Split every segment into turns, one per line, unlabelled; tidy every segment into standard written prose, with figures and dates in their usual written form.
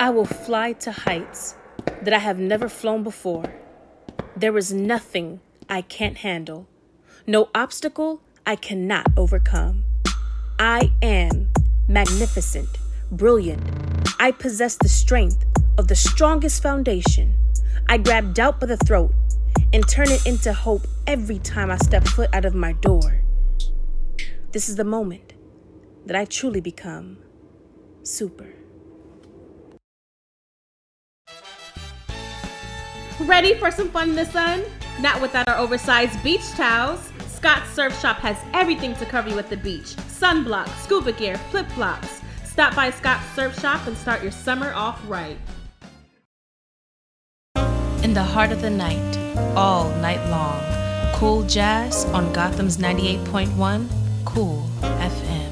I will fly to heights that I have never flown before. There is nothing I can't handle, no obstacle I cannot overcome. I am magnificent, brilliant. I possess the strength of the strongest foundation. I grab doubt by the throat and turn it into hope every time I step foot out of my door. This is the moment that I truly become super.
Ready for some fun in the sun? Not without our oversized beach towels. Scott's Surf Shop has everything to cover you at the beach. Sunblock, scuba gear, flip-flops. Stop by Scott's Surf Shop and start your summer off right.
In the heart of the night, all night long, cool jazz on Gotham's 98.1 Cool FM.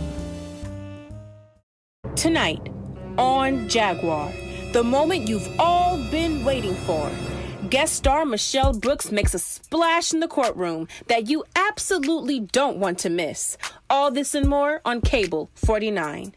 Tonight on Jaguar, the moment you've all been waiting for. Guest star Michelle Brooks makes a splash in the courtroom that you absolutely don't want to miss. All this and more on Cable 49.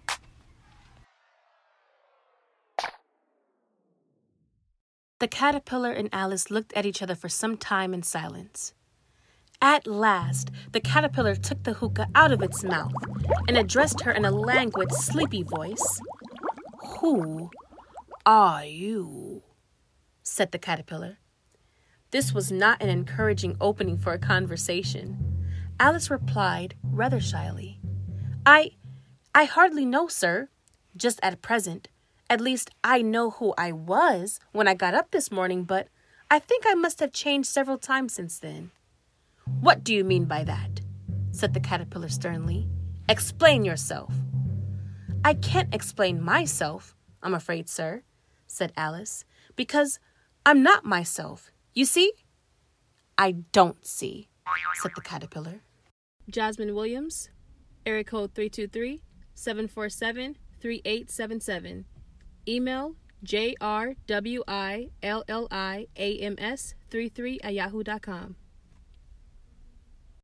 The caterpillar and Alice looked at each other for some time in silence. At last, the caterpillar took the hookah out of its mouth and addressed her in a languid, sleepy voice. "Who are you?" said the caterpillar. This was not an encouraging opening for a conversation. Alice replied rather shyly, I hardly know, sir. Just at present. At least I know who I was when I got up this morning, but I think I must have changed several times since then." "What do you mean by that?" said the caterpillar sternly. "Explain yourself." "I can't explain myself, I'm afraid, sir," said Alice, "because I'm not myself. You see?" "I don't see," said the caterpillar. Jasmine Williams, area code 323-747-3877. Email jrwillIams33@yahoo.com.